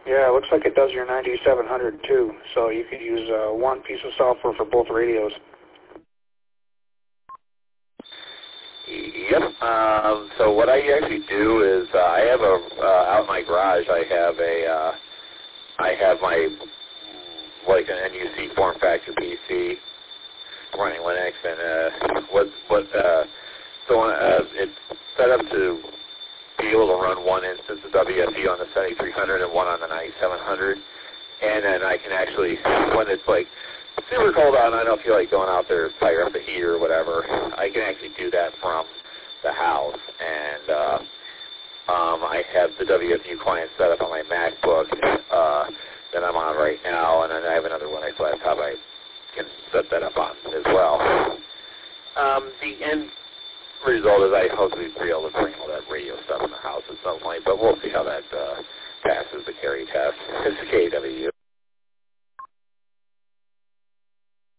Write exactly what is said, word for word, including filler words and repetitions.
Yeah, it looks like it does your ninety-seven hundred too, so you could use uh, one piece of software for both radios. Yep. Um, so what I actually do is uh, I have a uh, out in my garage. I have a uh, I have my like an N U C form factor P C running Linux, and uh, what what uh, so uh, it's set up to be able to run one instance of W F U on the seventy-three hundred and one on the ninety-seven hundred, and then I can actually, when it's like super cold out and I don't feel like going out there to fire up the heater or whatever, I can actually do that from the house. And uh, um, I have the W F U client set up on my MacBook uh, that I'm on right now, and then I have another Linux laptop I can set that up on as well. Um, the end result is I hopefully be able to bring all that radio stuff in the house at some point, but we'll see how that uh, passes the carry test. It's the K W U.